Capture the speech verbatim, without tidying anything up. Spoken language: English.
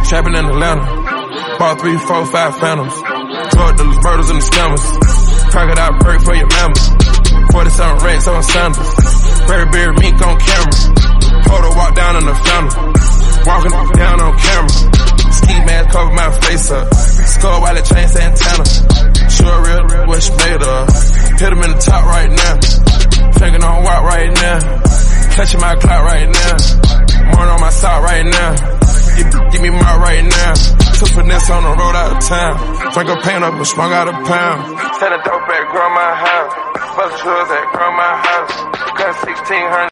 Trapping in Atlanta. Bought three, four, five phantoms. Drug the murders and the scammers. Crocodile break for your mama. forty-seven racks on sandals. Berry mink on camera. Photo walk down in the fountain. Walking down on camera. Ski mask cover my face up. Skull while it chain Santana. Sure real, what she made of. Hit him in the top right now. Finger on walk right now. Catching my clout right now. Morning on my sock right now. Give, give me my right now. Took finesse on the road out of town. Drink a paint up and sprung out a pound. Send a dope at grandma's house. Bust drugs at grandma's house. Got sixteen hundred.